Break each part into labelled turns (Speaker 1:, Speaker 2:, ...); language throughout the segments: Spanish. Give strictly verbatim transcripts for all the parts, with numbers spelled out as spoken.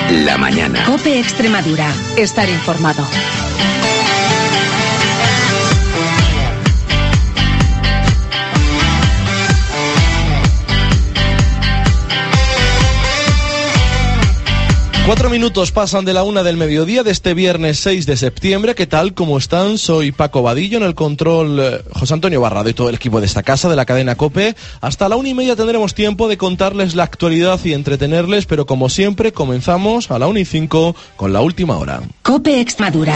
Speaker 1: la mañana.
Speaker 2: COPE Extremadura. Estar informado.
Speaker 3: Cuatro minutos pasan de la una del mediodía de este viernes seis de septiembre. ¿Qué tal? ¿Cómo están? Soy Paco Vadillo, en el control eh, José Antonio Barrado y todo el equipo de esta casa, de la cadena COPE. Hasta la una y media tendremos tiempo de contarles la actualidad y entretenerles, pero como siempre comenzamos a la una y cinco con la última hora.
Speaker 2: COPE Extremadura.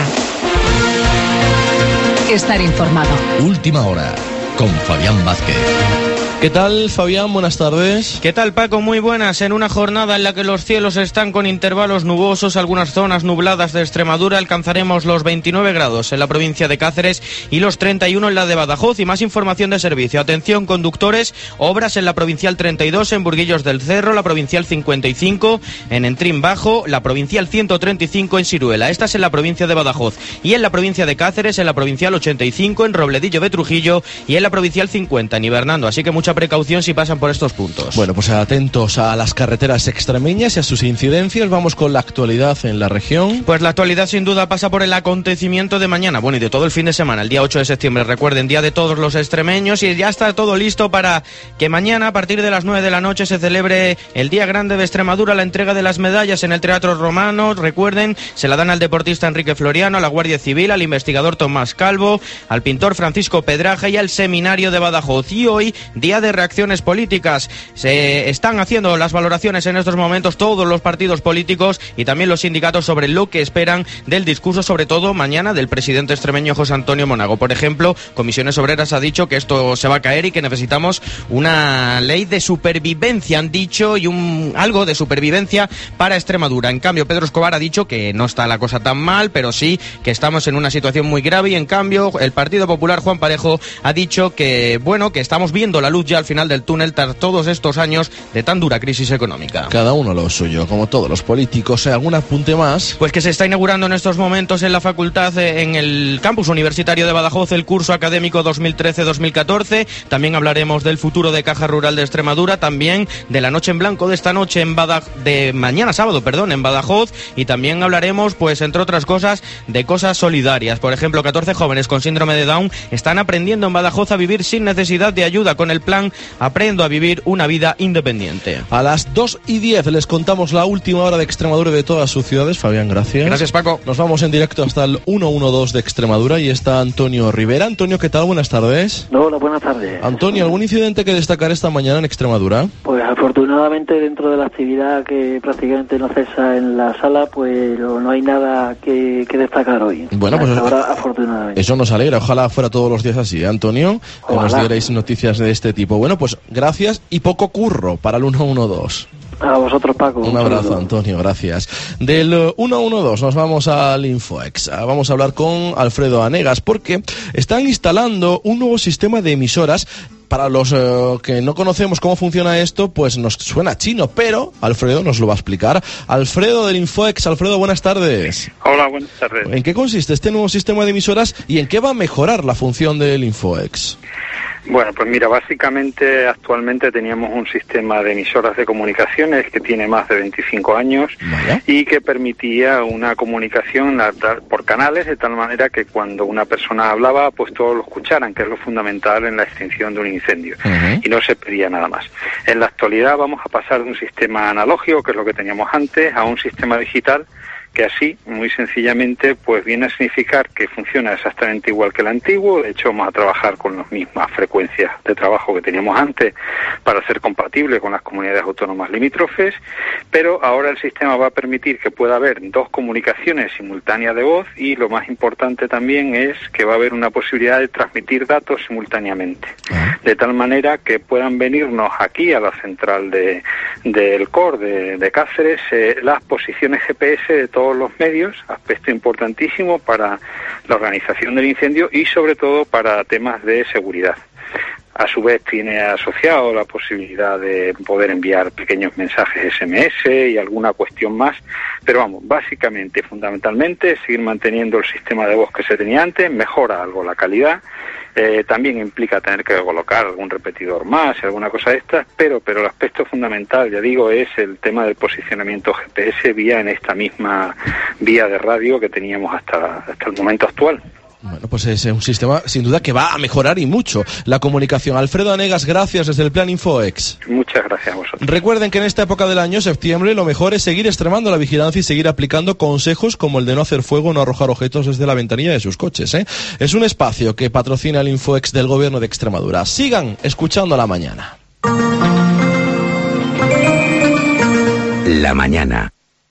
Speaker 2: Estar informado.
Speaker 1: Última hora con Fabián Vázquez.
Speaker 3: ¿Qué tal, Fabián? Buenas tardes.
Speaker 4: ¿Qué tal, Paco? Muy buenas. En una jornada en la que los cielos están con intervalos nubosos, algunas zonas nubladas de Extremadura, alcanzaremos los veintinueve grados en la provincia de Cáceres y los treinta y uno en la de Badajoz. Y más información de servicio. Atención, conductores, obras en la provincial treinta y dos, en Burguillos del Cerro, la provincial cincuenta y cinco, en Entrín Bajo, la provincial ciento treinta y cinco en Siruela. Esta es en la provincia de Badajoz. Y en la provincia de Cáceres, en la provincial ochenta y cinco, en Robledillo de Trujillo y en la provincial cincuenta, en Hibernando. Así que mucha precaución si pasan por estos puntos.
Speaker 3: Bueno, pues atentos a las carreteras extremeñas y a sus incidencias. Vamos con la actualidad en la región.
Speaker 4: Pues la actualidad sin duda pasa por el acontecimiento de mañana, bueno, y de todo el fin de semana, el día ocho de septiembre, recuerden, día de todos los extremeños, y ya está todo listo para que mañana a partir de las nueve de la noche se celebre el Día Grande de Extremadura, la entrega de las medallas en el Teatro Romano. Recuerden, se la dan al deportista Enrique Floriano, a la Guardia Civil, al investigador Tomás Calvo, al pintor Francisco Pedraja y al Seminario de Badajoz. Y hoy, día de reacciones políticas. Se están haciendo las valoraciones en estos momentos todos los partidos políticos y también los sindicatos sobre lo que esperan del discurso, sobre todo mañana, del presidente extremeño José Antonio Monago. Por ejemplo, Comisiones Obreras ha dicho que esto se va a caer y que necesitamos una ley de supervivencia, han dicho, y un algo de supervivencia para Extremadura. En cambio, Pedro Escobar ha dicho que no está la cosa tan mal, pero sí que estamos en una situación muy grave. Y en cambio, el Partido Popular, Juan Parejo, ha dicho que, bueno, que estamos viendo la luz ya al final del túnel tras todos estos años de tan dura crisis económica.
Speaker 3: Cada uno lo suyo, como todos los políticos. ¿Algún apunte más?
Speaker 4: Pues que se está inaugurando en estos momentos en la facultad, en el campus universitario de Badajoz, el curso académico dos mil trece dos mil catorce. También hablaremos del futuro de Caja Rural de Extremadura, también de la noche en blanco de esta noche en Badajoz, de mañana sábado, perdón, en Badajoz, y también hablaremos, pues entre otras cosas, de cosas solidarias. Por ejemplo, catorce jóvenes con síndrome de Down están aprendiendo en Badajoz a vivir sin necesidad de ayuda con el plan Aprendo a vivir una vida independiente.
Speaker 3: A las dos y diez les contamos la última hora de Extremadura y de todas sus ciudades. Fabián, gracias.
Speaker 4: Gracias, Paco.
Speaker 3: Nos vamos en directo hasta el ciento doce de Extremadura y está Antonio Rivera. Antonio, ¿qué tal? Buenas tardes.
Speaker 5: Hola, buenas tardes.
Speaker 3: Antonio, ¿algún incidente que destacar esta mañana en Extremadura?
Speaker 5: Pues afortunadamente dentro de la actividad que prácticamente no cesa en la sala, pues no hay nada que, que destacar hoy.
Speaker 3: Bueno, pues
Speaker 5: ahora afortunadamente.
Speaker 3: Eso nos alegra. Ojalá fuera todos los días así, ¿eh, Antonio? Que nos dierais noticias de este tipo. Bueno, pues gracias y poco curro para el ciento doce.
Speaker 5: A vosotros, Paco.
Speaker 3: Un abrazo, Antonio, gracias. Del ciento doce nos vamos al InfoEx. Vamos a hablar con Alfredo Anegas porque están instalando un nuevo sistema de emisoras. Para los eh, que no conocemos cómo funciona esto, pues nos suena chino, pero Alfredo nos lo va a explicar. Alfredo del InfoEx. Alfredo, buenas tardes.
Speaker 6: Hola, buenas tardes.
Speaker 3: ¿En qué consiste este nuevo sistema de emisoras y en qué va a mejorar la función del InfoEx?
Speaker 6: Bueno, pues mira, básicamente actualmente teníamos un sistema de emisoras de comunicaciones que tiene más de veinticinco años. Vaya. Y que permitía una comunicación por canales de tal manera que cuando una persona hablaba, pues todos lo escucharan, que es lo fundamental en la extinción de un incendio. Uh-huh. Y no se pedía nada más. En la actualidad vamos a pasar de un sistema analógico, que es lo que teníamos antes, a un sistema digital que así, muy sencillamente, pues viene a significar que funciona exactamente igual que el antiguo. De hecho, vamos a trabajar con las mismas frecuencias de trabajo que teníamos antes para ser compatible con las comunidades autónomas limítrofes, pero ahora el sistema va a permitir que pueda haber dos comunicaciones simultáneas de voz y lo más importante también es que va a haber una posibilidad de transmitir datos simultáneamente, de tal manera que puedan venirnos aquí a la central de del C O R de, de Cáceres eh, las posiciones G P S de todos los medios, aspecto importantísimo para la organización del incendio y sobre todo para temas de seguridad. A su vez tiene asociado la posibilidad de poder enviar pequeños mensajes ese eme ese y alguna cuestión más, pero vamos, básicamente, fundamentalmente, seguir manteniendo el sistema de voz que se tenía antes, mejora algo la calidad, eh, también implica tener que colocar algún repetidor más, alguna cosa de estas, pero, pero el aspecto fundamental, ya digo, es el tema del posicionamiento ge pe ese vía en esta misma vía de radio que teníamos hasta, hasta el momento actual.
Speaker 3: Bueno, pues es un sistema sin duda que va a mejorar y mucho la comunicación. Alfredo Anegas, gracias desde el Plan InfoEx.
Speaker 6: Muchas gracias a vosotros.
Speaker 3: Recuerden que en esta época del año, septiembre, lo mejor es seguir extremando la vigilancia y seguir aplicando consejos como el de no hacer fuego o no arrojar objetos desde la ventanilla de sus coches, ¿eh? Es un espacio que patrocina el InfoEx del Gobierno de Extremadura. Sigan escuchando La Mañana.
Speaker 1: La Mañana.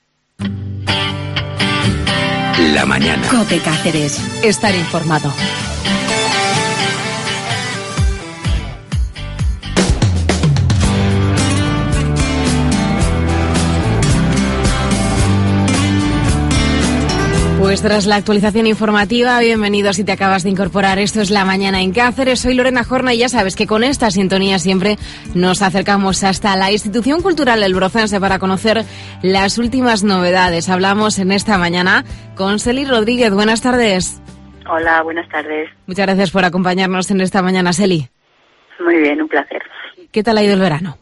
Speaker 1: La Mañana.
Speaker 2: COPE Cáceres. Estar informado. Pues tras la actualización informativa, bienvenido si te acabas de incorporar. Esto es La Mañana en Cáceres. Soy Lorena Jorna y ya sabes que con esta sintonía siempre nos acercamos hasta la institución cultural El Brocense para conocer las últimas novedades. Hablamos en esta mañana con Celi Rodríguez. Buenas tardes.
Speaker 7: Hola, buenas tardes.
Speaker 2: Muchas gracias por acompañarnos en esta mañana, Celi.
Speaker 7: Muy bien, un placer.
Speaker 2: ¿Qué tal ha ido el verano?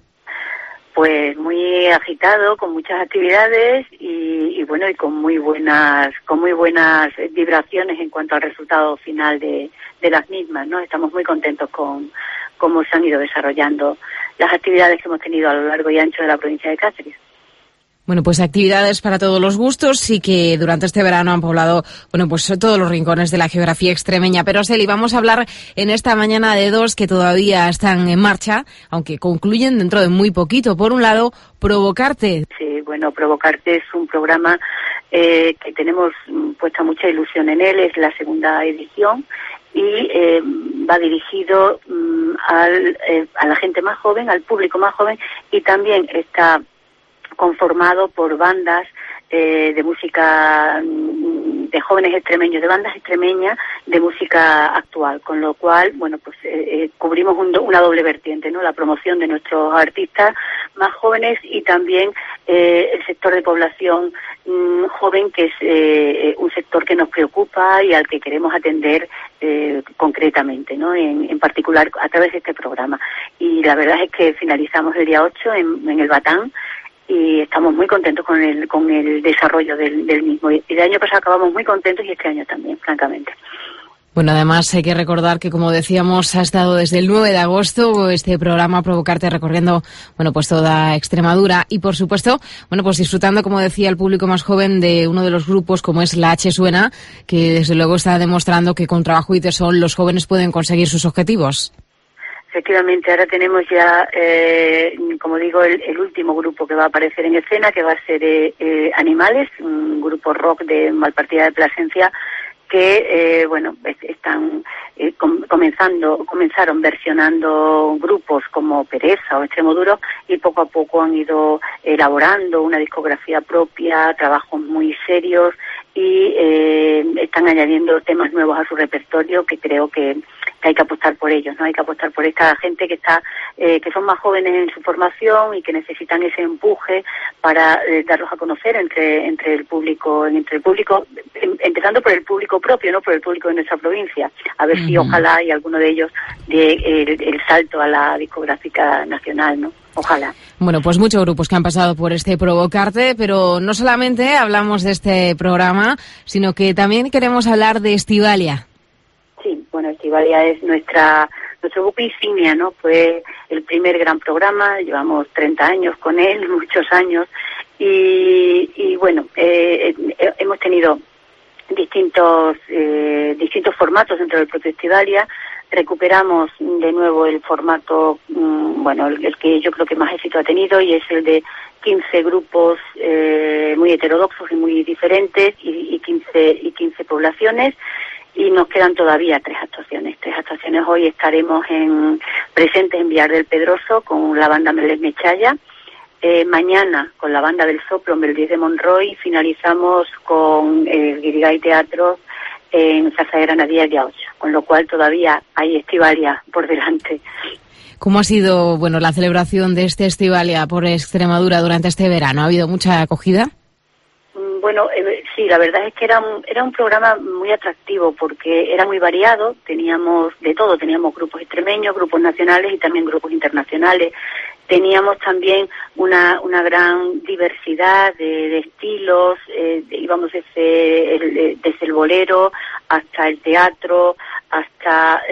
Speaker 7: Pues muy agitado, con muchas actividades y, y bueno, y con muy buenas, con muy buenas vibraciones en cuanto al resultado final de, de las mismas, ¿no? Estamos muy contentos con cómo se han ido desarrollando las actividades que hemos tenido a lo largo y ancho de la provincia de Cáceres.
Speaker 2: Bueno, pues actividades para todos los gustos y que durante este verano han poblado, bueno, pues todos los rincones de la geografía extremeña. Pero, Celi, vamos a hablar en esta mañana de dos que todavía están en marcha, aunque concluyen dentro de muy poquito. Por un lado, Provocarte.
Speaker 7: Sí, bueno, Provocarte es un programa eh, que tenemos puesta mucha ilusión en él, es la segunda edición y eh, va dirigido um, al, eh, a la gente más joven, al público más joven, y también está conformado por bandas eh, de música de jóvenes extremeños, de bandas extremeñas de música actual, con lo cual, bueno, pues eh, eh, cubrimos un do, una doble vertiente, ¿no? La promoción de nuestros artistas más jóvenes y también eh, el sector de población mm, joven, que es eh, un sector que nos preocupa y al que queremos atender eh, concretamente, ¿no? En, en particular a través de este programa. Y la verdad es que finalizamos el día ocho en, en el Batán, y estamos muy contentos con el con el desarrollo del, del mismo. Y el año pasado acabamos muy contentos y este año también, francamente.
Speaker 2: Bueno, además hay que recordar que, como decíamos, ha estado desde el nueve de agosto este programa Provocarte recorriendo, bueno, pues toda Extremadura y, por supuesto, bueno, pues disfrutando, como decía, el público más joven de uno de los grupos como es La H Suena, que desde luego está demostrando que con trabajo y tesón los jóvenes pueden conseguir sus objetivos.
Speaker 7: Efectivamente, ahora tenemos ya, eh, como digo, el, el último grupo que va a aparecer en escena, que va a ser eh, eh, Animales, un grupo rock de Malpartida de Plasencia, que, eh, bueno, están eh, com- comenzando, comenzaron versionando grupos como Pereza o Extremoduro y poco a poco han ido elaborando una discografía propia, trabajos muy serios y eh, están añadiendo temas nuevos a su repertorio que creo que, que hay que apostar por ellos, ¿no? Hay que apostar por esta gente que está, eh, que son más jóvenes en su formación y que necesitan ese empuje para eh, darlos a conocer entre entre el público, entre el público, em, empezando por el público propio, no por el público de nuestra provincia. A ver uh-huh. si ojalá y alguno de ellos dé el, el salto a la discográfica nacional, ¿no? Ojalá.
Speaker 2: Bueno, pues muchos grupos que han pasado por este Provocarte, pero no solamente hablamos de este programa, sino que también queremos hablar de Estivalia.
Speaker 7: Sí, bueno, Estivalia es nuestra nuestro grupo insignia, ¿no? Fue el primer gran programa, llevamos treinta años con él, muchos años, y, y bueno, eh, eh, hemos tenido distintos eh, distintos formatos dentro del propio Estivalia. Recuperamos de nuevo el formato, mmm, bueno, el, el que yo creo que más éxito ha tenido, y es el de quince grupos eh, muy heterodoxos y muy diferentes, y, y quince y quince poblaciones, y nos quedan todavía tres actuaciones. Tres actuaciones hoy estaremos en presentes en Villar del Pedroso con la banda Meles Mechaya. Eh, mañana con la banda del Soplo en Beldiz de Monroy. Finalizamos con el Guirigay Teatro en Zarza de Granadilla el día ocho, con lo cual todavía hay Estivalia por delante.
Speaker 2: ¿Cómo ha sido, bueno, la celebración de este Estivalia por Extremadura durante este verano? ¿Ha habido mucha acogida?
Speaker 7: Bueno, eh, sí, la verdad es que era un, era un programa muy atractivo porque era muy variado, teníamos de todo, teníamos grupos extremeños, grupos nacionales y también grupos internacionales. Teníamos también una, una gran diversidad de, de estilos, eh, íbamos desde el, desde el bolero hasta el teatro, hasta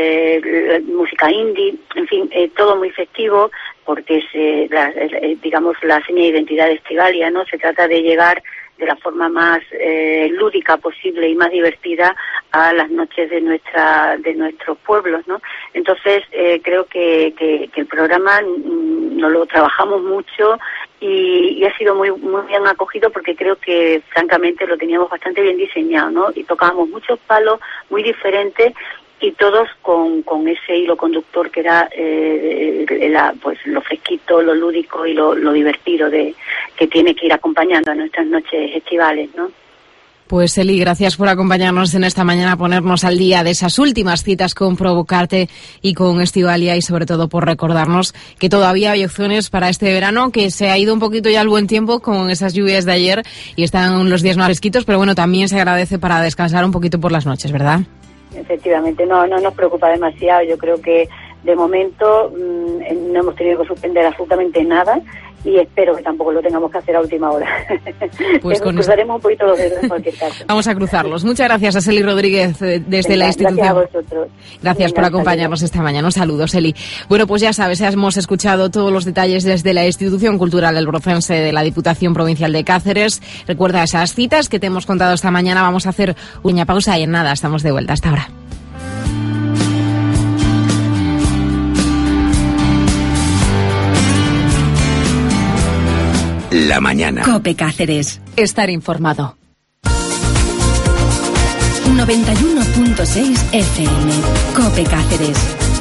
Speaker 7: eh, música indie, en fin, eh, todo muy festivo, porque es, eh, la, eh, digamos, la seña de identidad de Estivalia, ¿no? Se trata de llegar de la forma más eh, lúdica posible y más divertida a las noches de nuestra de nuestros pueblos, ¿no? Entonces eh, creo que, que, que el programa mm, nos lo trabajamos mucho y, y ha sido muy muy bien acogido porque creo que francamente lo teníamos bastante bien diseñado, ¿no? Y tocábamos muchos palos muy diferentes y todos con, con ese hilo conductor que era eh, la, pues lo fresquito, lo lúdico y lo, lo divertido de que tiene que ir acompañando a nuestras noches estivales, ¿no?
Speaker 2: Pues Eli, gracias por acompañarnos en esta mañana, a ponernos al día de esas últimas citas con Provocarte y con Estivalia y sobre todo por recordarnos que todavía hay opciones para este verano, que se ha ido un poquito ya el buen tiempo con esas lluvias de ayer y están los días más fresquitos, pero bueno, también se agradece para descansar un poquito por las noches, ¿verdad?
Speaker 7: Efectivamente, no, no nos preocupa demasiado. Yo creo que de momento mmm, no hemos tenido que suspender absolutamente nada y espero que tampoco lo tengamos que hacer a última hora.
Speaker 2: Pues con
Speaker 7: cruzaremos un poquito los dedos en cualquier caso.
Speaker 2: Vamos a cruzarlos. Muchas gracias a Celi Rodríguez desde Venga, la institución.
Speaker 7: Gracias a vosotros.
Speaker 2: Gracias Venga, por acompañarnos esta mañana. Un saludo, Celi. Bueno, pues ya sabes, hemos escuchado todos los detalles desde la institución cultural del Brocense de la Diputación Provincial de Cáceres. Recuerda esas citas que te hemos contado esta mañana. Vamos a hacer una pausa y en nada estamos de vuelta. Hasta ahora.
Speaker 1: La mañana.
Speaker 8: COPE Cáceres.
Speaker 2: Estar informado.
Speaker 8: noventa y uno punto seis F M. COPE Cáceres.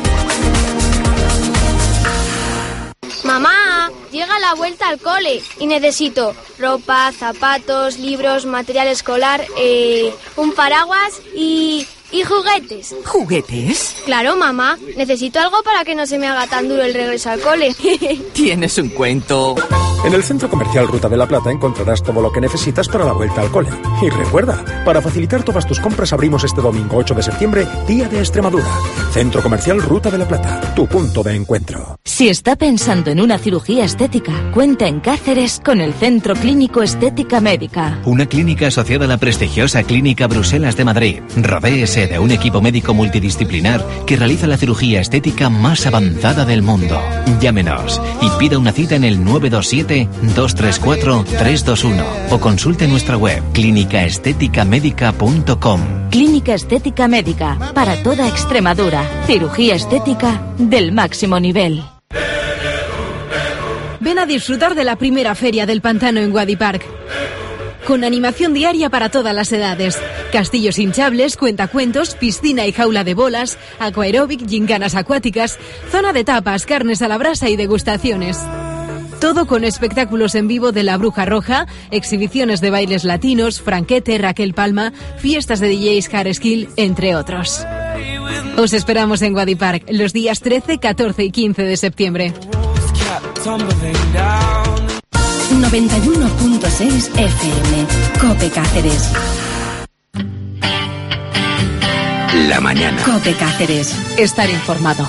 Speaker 9: Mamá, llega la vuelta al cole y necesito ropa, zapatos, libros, material escolar, eh, un paraguas y... ¿Y juguetes?
Speaker 8: ¿Juguetes?
Speaker 9: Claro, mamá. Necesito algo para que no se me haga tan duro el regreso al cole.
Speaker 8: ¿Tienes un cuento?
Speaker 10: En el Centro Comercial Ruta de la Plata encontrarás todo lo que necesitas para la vuelta al cole. Y recuerda, para facilitar todas tus compras abrimos este domingo ocho de septiembre, Día de Extremadura. Centro Comercial Ruta de la Plata, tu punto de encuentro.
Speaker 11: Si está pensando en una cirugía estética, cuenta en Cáceres con el Centro Clínico Estética Médica.
Speaker 12: Una clínica asociada a la prestigiosa Clínica Bruselas de Madrid. Rodéese de un equipo médico multidisciplinar que realiza la cirugía estética más avanzada del mundo. Llámenos y pida una cita en el nueve dos siete, dos tres cuatro, tres dos uno o consulte nuestra web clínica estética médica punto com.
Speaker 11: Clínica Estética Médica, para toda Extremadura. Cirugía estética del máximo nivel.
Speaker 13: Ven a disfrutar de la primera feria del pantano en Wadi Park. Con animación diaria para todas las edades. Castillos hinchables, cuentacuentos, piscina y jaula de bolas, aquaeróbic, gincanas acuáticas, zona de tapas, carnes a la brasa y degustaciones. Todo con espectáculos en vivo de La Bruja Roja, exhibiciones de bailes latinos, Franquete, Raquel Palma, fiestas de D Js Hardskill, entre otros. Os esperamos en Wadi Park los días trece, catorce y quince de septiembre.
Speaker 8: noventa y uno punto seis F M. COPE Cáceres.
Speaker 1: La mañana.
Speaker 8: COPE Cáceres.
Speaker 2: Estar informado.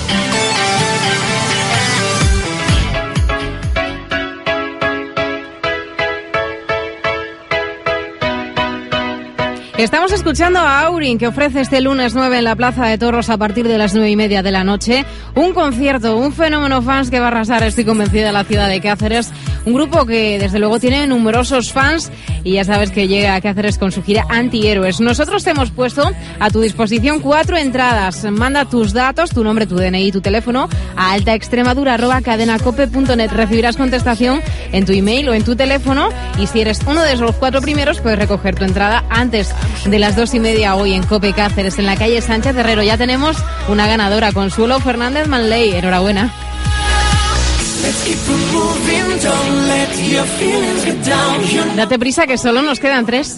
Speaker 2: Estamos escuchando a Aurin, que ofrece este lunes nueve en la Plaza de Toros a partir de las nueve y media de la noche un concierto, un fenómeno fans que va a arrasar, estoy convencida, la ciudad de Cáceres. Un grupo que desde luego tiene numerosos fans y ya sabes que llega a Cáceres con su gira Antihéroes. Nosotros te hemos puesto a tu disposición cuatro entradas. Manda tus datos, tu nombre, tu D N I, tu teléfono a altaextremadura arroba cadenacope punto net. Recibirás contestación en tu email o en tu teléfono y si eres uno de esos cuatro primeros puedes recoger tu entrada antes de las dos y media hoy en Cope Cáceres, en la calle Sánchez Herrero. Ya tenemos una ganadora, Consuelo Fernández Manley. Enhorabuena. Date prisa que solo nos quedan tres.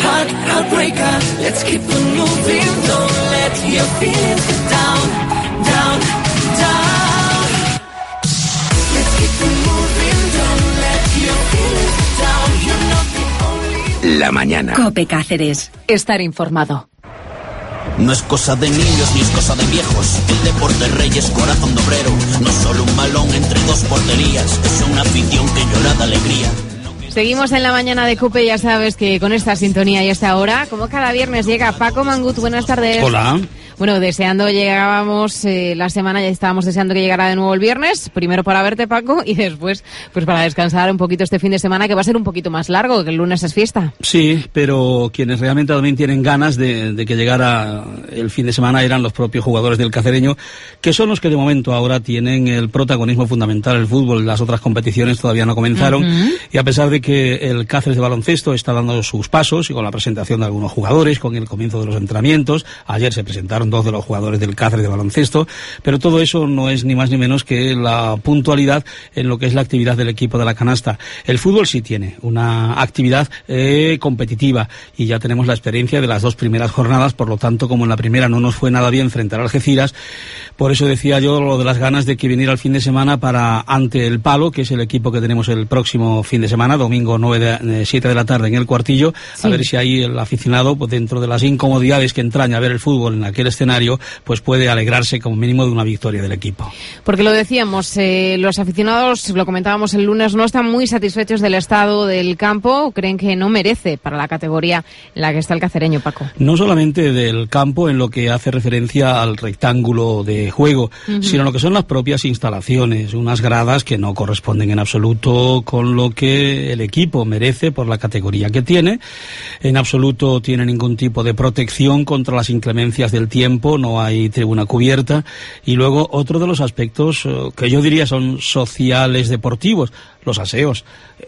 Speaker 1: La mañana.
Speaker 8: COPE Cáceres.
Speaker 11: Estar informado.
Speaker 14: No es cosa de niños ni es cosa de viejos. El deporte rey es corazón de obrero. No solo un balón entre dos porterías. Es una afición que llora de alegría.
Speaker 2: Seguimos en la mañana de COPE, ya sabes que con esta sintonía y esta hora, como cada viernes, llega Paco Mangut. Buenas tardes.
Speaker 15: Hola.
Speaker 2: Bueno, deseando llegábamos eh, la semana, ya estábamos deseando que llegara de nuevo el viernes, primero para verte, Paco, y después pues para descansar un poquito este fin de semana, que va a ser un poquito más largo, que el lunes es fiesta.
Speaker 15: Sí, pero quienes realmente también tienen ganas de, de que llegara el fin de semana eran los propios jugadores del Cacereño, que son los que de momento ahora tienen el protagonismo fundamental. El fútbol, las otras competiciones todavía no comenzaron, uh-huh. y a pesar de que el Cáceres de baloncesto está dando sus pasos, y con la presentación de algunos jugadores, con el comienzo de los entrenamientos, ayer se presentaron dos de los jugadores del Cáceres de baloncesto, pero todo eso no es ni más ni menos que la puntualidad en lo que es la actividad del equipo de la canasta. El fútbol sí tiene una actividad eh, competitiva, y ya tenemos la experiencia de las dos primeras jornadas, por lo tanto, como en la primera no nos fue nada bien frente al Algeciras, por eso decía yo lo de las ganas de que viniera el fin de semana para ante el Palo, que es el equipo que tenemos el próximo fin de semana, domingo nueve de, siete de la tarde en el Cuartillo, sí. A ver si ahí el aficionado, pues dentro de las incomodidades que entraña ver el fútbol en aquel escenario, pues puede alegrarse como mínimo de una victoria del equipo.
Speaker 2: Porque lo decíamos, eh, los aficionados, lo comentábamos el lunes, no están muy satisfechos del estado del campo, creen que no merece para la categoría en la que está el cacereño, Paco.
Speaker 15: No solamente del campo en lo que hace referencia al rectángulo de juego, uh-huh. sino lo que son las propias instalaciones, unas gradas que no corresponden en absoluto con lo que el equipo merece por la categoría que tiene, en absoluto tiene ningún tipo de protección contra las inclemencias del tiempo, no hay tribuna cubierta, y luego otro de los aspectos uh, que yo diría son sociales deportivos, los aseos.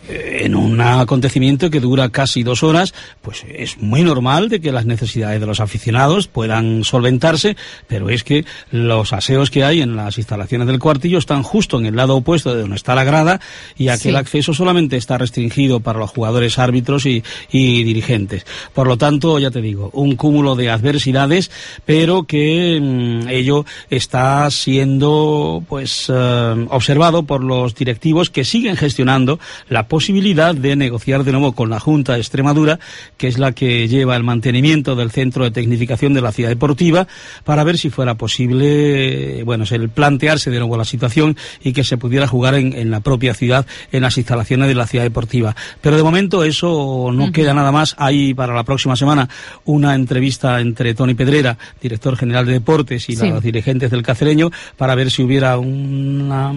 Speaker 15: En un acontecimiento que dura casi dos horas, pues es muy normal de que las necesidades de los aficionados puedan solventarse, pero es que los aseos que hay en las instalaciones del Cuartillo están justo en el lado opuesto de donde está la grada, y aquel sí. acceso solamente está restringido para los jugadores, árbitros y, y dirigentes. Por lo tanto, ya te digo, un cúmulo de adversidades, pero que mmm, ello está siendo pues uh, observado por los directivos, que siguen gestionando la posibilidad de negociar de nuevo con la Junta de Extremadura, que es la que lleva el mantenimiento del centro de tecnificación de la ciudad deportiva, para ver si fuera posible, bueno, el plantearse de nuevo la situación y que se pudiera jugar en, en la propia ciudad, en las instalaciones de la ciudad deportiva. Pero de momento eso no uh-huh. queda nada más. Hay para la próxima semana una entrevista entre Toni Pedrera, director general de deportes, y sí. los dirigentes del Cacereño, para ver si hubiera una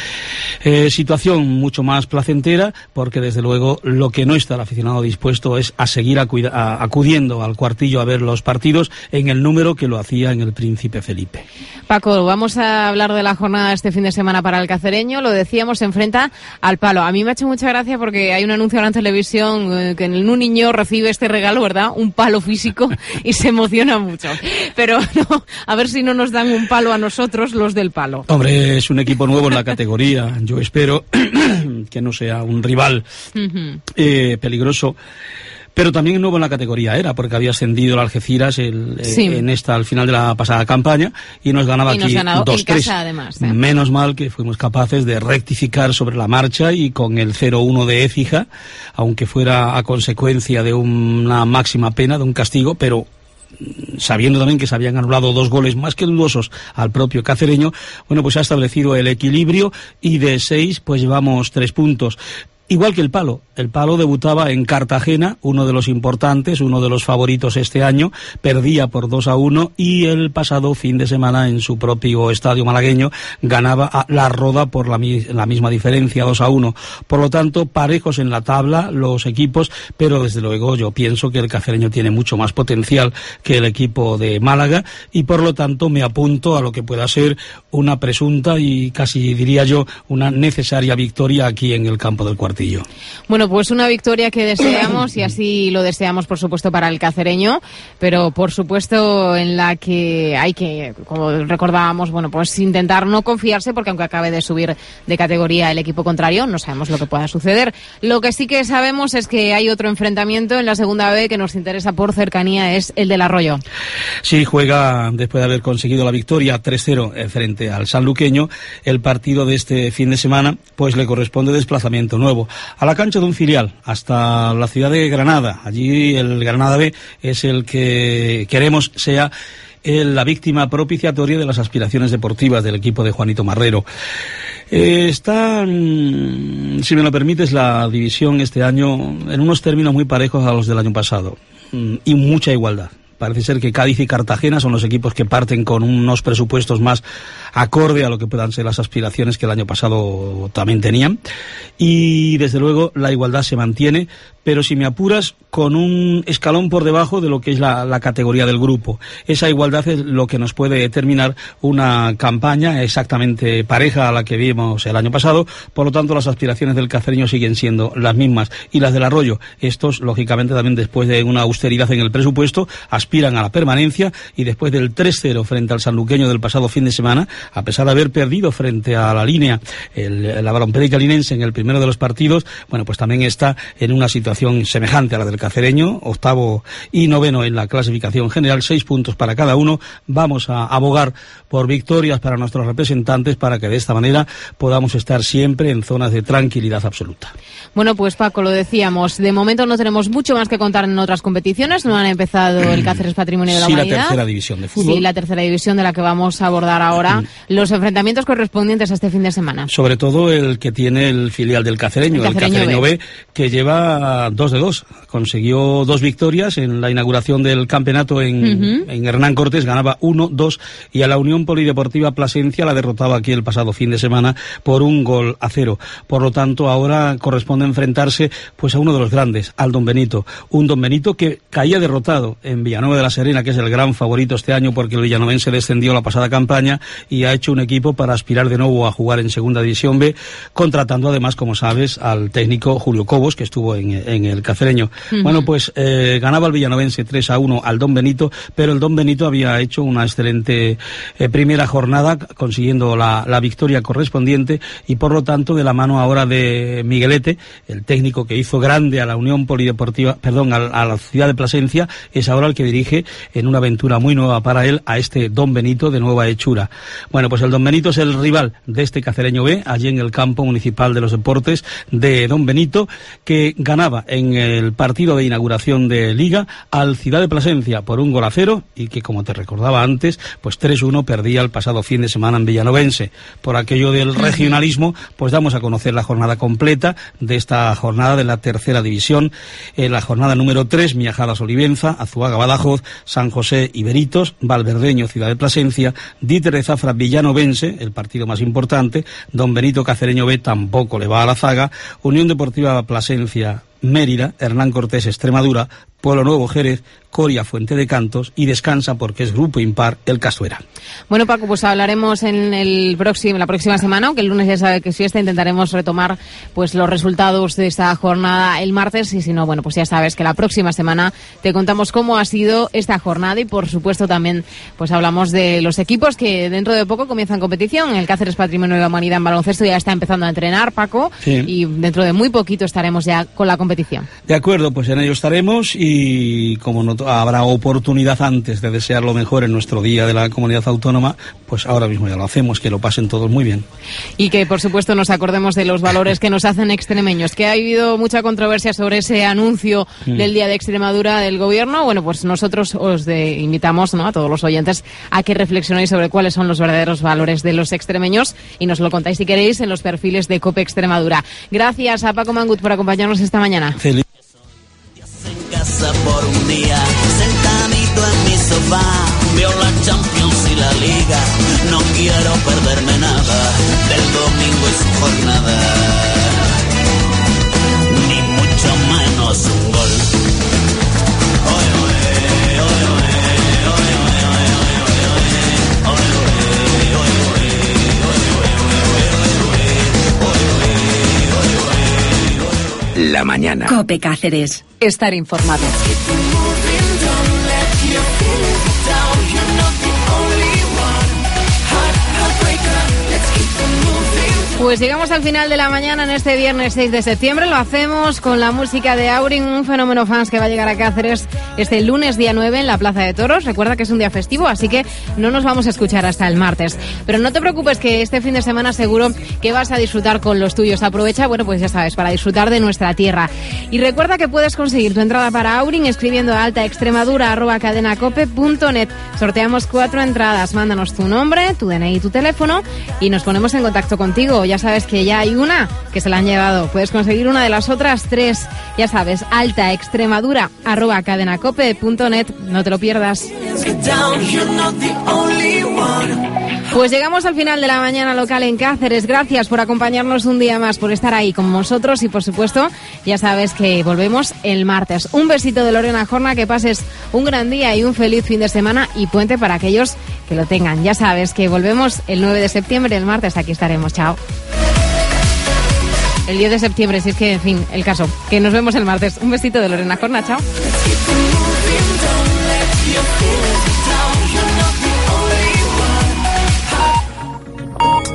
Speaker 15: eh, situación mucho más placentera, porque desde luego lo que no está el aficionado dispuesto es a seguir acuida, a, acudiendo al Cuartillo a ver los partidos en el número que lo hacía en el Príncipe Felipe.
Speaker 2: Paco, vamos a hablar de la jornada este fin de semana para el Cacereño. Lo decíamos, se enfrenta al Palo. A mí me ha hecho mucha gracia porque hay un anuncio ahora en televisión eh, que en un niño recibe este regalo, ¿verdad? Un palo físico, y se emociona mucho. Pero no, a ver si no nos dan un palo a nosotros, los del Palo.
Speaker 15: Hombre, es un equipo nuevo en la categoría. Yo espero que no sea un rival uh-huh. eh, peligroso, pero también nuevo en la categoría era, porque había ascendido el Algeciras el, sí. eh, en esta al final de la pasada campaña, y nos ganaba y nos aquí dos tres. Además, ¿eh? Menos mal que fuimos capaces de rectificar sobre la marcha, y con el cero uno de Écija, aunque fuera a consecuencia de una máxima pena, de un castigo, pero sabiendo también que se habían anulado dos goles más que dudosos al propio Cacereño, bueno, pues ha establecido el equilibrio, y de seis pues llevamos tres puntos. Igual que el Palo. El Palo debutaba en Cartagena, uno de los importantes, uno de los favoritos este año, perdía por dos a uno, y el pasado fin de semana en su propio estadio malagueño ganaba a La Roda por la, la misma diferencia, dos a uno. Por lo tanto, parejos en la tabla los equipos, pero desde luego yo pienso que el Cacereño tiene mucho más potencial que el equipo de Málaga, y por lo tanto me apunto a lo que pueda ser una presunta y casi diría yo una necesaria victoria aquí en el campo del Cuartillo. Castillo.
Speaker 2: Bueno, pues una victoria que deseamos y así lo deseamos, por supuesto, para el cacereño, pero por supuesto en la que hay que, como recordábamos, bueno, pues intentar no confiarse, porque aunque acabe de subir de categoría el equipo contrario, no sabemos lo que pueda suceder. Lo que sí que sabemos es que hay otro enfrentamiento en la segunda B que nos interesa por cercanía, es el del Arroyo.
Speaker 15: Sí, juega, después de haber conseguido la victoria tres cero frente al sanluqueño, el partido de este fin de semana, pues le corresponde desplazamiento nuevo a la cancha de un filial, hasta la ciudad de Granada. Allí el Granada B es el que queremos sea la víctima propiciatoria de las aspiraciones deportivas del equipo de Juanito Marrero. Eh, está, si me lo permites, la división este año en unos términos muy parejos a los del año pasado, y mucha igualdad. Parece ser que Cádiz y Cartagena son los equipos que parten con unos presupuestos más acorde a lo que puedan ser las aspiraciones que el año pasado también tenían. Y desde luego la igualdad se mantiene, pero si me apuras, con un escalón por debajo de lo que es la, la categoría del grupo. Esa igualdad es lo que nos puede determinar una campaña exactamente pareja a la que vimos el año pasado. Por lo tanto, las aspiraciones del cacereño siguen siendo las mismas. Y las del Arroyo, estos, lógicamente, también después de una austeridad en el presupuesto, aspiran a la permanencia, y después del tres cero frente al sanluqueño del pasado fin de semana, a pesar de haber perdido frente a la línea el, la Balompédica linense en el primero de los partidos, bueno, pues también está en una situación semejante a la del cacereño, octavo y noveno en la clasificación general, seis puntos para cada uno. Vamos a abogar por victorias para nuestros representantes, para que de esta manera podamos estar siempre en zonas de tranquilidad absoluta.
Speaker 2: Bueno, pues Paco, lo decíamos, de momento no tenemos mucho más que contar en otras competiciones, no han empezado el Cáceres Patrimonio de la
Speaker 15: sí,
Speaker 2: Humanidad.
Speaker 15: Sí, la tercera división de fútbol.
Speaker 2: Sí, la tercera división de la que vamos a abordar ahora, mm. los enfrentamientos correspondientes a este fin de semana.
Speaker 15: Sobre todo el que tiene el filial del cacereño, el, el cacereño, cacereño B. B, que lleva dos de dos. Consiguió dos victorias en la inauguración del campeonato en, uh-huh. en Hernán Cortés, ganaba uno dos, y a la Unión Polideportiva Plasencia la derrotaba aquí el pasado fin de semana por un gol a cero. Por lo tanto, ahora corresponde enfrentarse pues a uno de los grandes, al Don Benito. Un Don Benito que caía derrotado en Villanueva de la Serena, que es el gran favorito este año porque el villanovense descendió la pasada campaña y ha hecho un equipo para aspirar de nuevo a jugar en Segunda División B, contratando además, como sabes, al técnico Julio Cobos, que estuvo en, en el cacereño. Uh-huh. Bueno, pues eh, ganaba el villanovense tres a uno al Don Benito, pero el Don Benito había hecho una excelente eh, primera jornada, consiguiendo la, la victoria correspondiente, y por lo tanto, de la mano ahora de Miguelete, el técnico que hizo grande a la Unión Polideportiva, perdón, a, a la ciudad de Plasencia, es ahora el que dirige en una aventura muy nueva para él a este Don Benito de nueva hechura. Bueno, pues el Don Benito es el rival de este cacereño B, allí en el campo municipal de los deportes de Don Benito, que ganaba en el partido de inauguración de Liga al Ciudad de Plasencia por un gol a cero, y que, como te recordaba antes, pues tres uno perdía el pasado fin de semana en Villanovense. Por aquello del regionalismo, pues damos a conocer la jornada completa de esta jornada de la tercera división. En la jornada número tres, Miajadas Olivenza, Azuaga Badajoz, San José Iberitos, Valverdeño Ciudad de Plasencia, Díter de Zafra Villanovense, el partido más importante, Don Benito Cacereño B tampoco le va a la zaga, Unión Deportiva Plasencia Mérida, Hernán Cortés Extremadura, Pueblo Nuevo Jerez, Coria Fuente de Cantos, y descansa porque es grupo impar el Castuera.
Speaker 2: Bueno, Paco, pues hablaremos en el próximo, la próxima semana, aunque el lunes ya sabe que es fiesta, intentaremos retomar pues los resultados de esta jornada el martes, y si no, bueno, pues ya sabes que la próxima semana te contamos cómo ha sido esta jornada, y por supuesto también pues hablamos de los equipos que dentro de poco comienzan competición. El Cáceres Patrimonio de la Humanidad en baloncesto ya está empezando a entrenar, Paco, sí. y dentro de muy poquito estaremos ya con la competición.
Speaker 15: De acuerdo, pues en ello estaremos, y como no habrá oportunidad antes de desear lo mejor en nuestro día de la comunidad autónoma, pues ahora mismo ya lo hacemos, que lo pasen todos muy bien.
Speaker 2: Y que por supuesto nos acordemos de los valores que nos hacen extremeños, que ha habido mucha controversia sobre ese anuncio mm. del Día de Extremadura del Gobierno. Bueno, pues nosotros os de, invitamos, ¿no?, a todos los oyentes a que reflexionéis sobre cuáles son los verdaderos valores de los extremeños, y nos lo contáis si queréis en los perfiles de COPE Extremadura. Gracias a Paco Mangut por acompañarnos esta mañana.
Speaker 15: Feliz.
Speaker 14: Casa por un día, sentadito en mi sofá, veo la Champions y la Liga, no quiero perderme nada del domingo y su jornada, ni mucho menos un gol.
Speaker 1: La mañana.
Speaker 8: COPE Cáceres.
Speaker 11: Estar informado.
Speaker 2: Pues llegamos al final de la mañana en este viernes seis de septiembre. Lo hacemos con la música de Aurin, un fenómeno fans que va a llegar a Cáceres este lunes día nueve en la Plaza de Toros. Recuerda que es un día festivo, así que no nos vamos a escuchar hasta el martes. Pero no te preocupes, que este fin de semana seguro que vas a disfrutar con los tuyos. Aprovecha, bueno, pues ya sabes, para disfrutar de nuestra tierra. Y recuerda que puedes conseguir tu entrada para Aurin escribiendo a altaextremadura arroba cadenacope punto net. Sorteamos cuatro entradas. Mándanos tu nombre, tu D N I y tu teléfono y nos ponemos en contacto contigo. Ya sabes que ya hay una que se la han llevado. Puedes conseguir una de las otras tres. Ya sabes, altaextremadura arroba cadenacope punto net. No te lo pierdas. Pues llegamos al final de la mañana local en Cáceres. Gracias por acompañarnos un día más, por estar ahí con nosotros y, por supuesto, ya sabes que volvemos el martes. Un besito de Lorena Jorna, que pases un gran día y un feliz fin de semana y puente para aquellos que lo tengan. Ya sabes que volvemos el nueve de septiembre, el martes, aquí estaremos. Chao. El diez de septiembre, si es que, en fin, el caso. Que nos vemos el martes. Un besito de Lorena Jorna. Chao.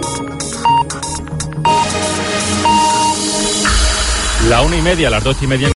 Speaker 16: La una y media, las dos y media.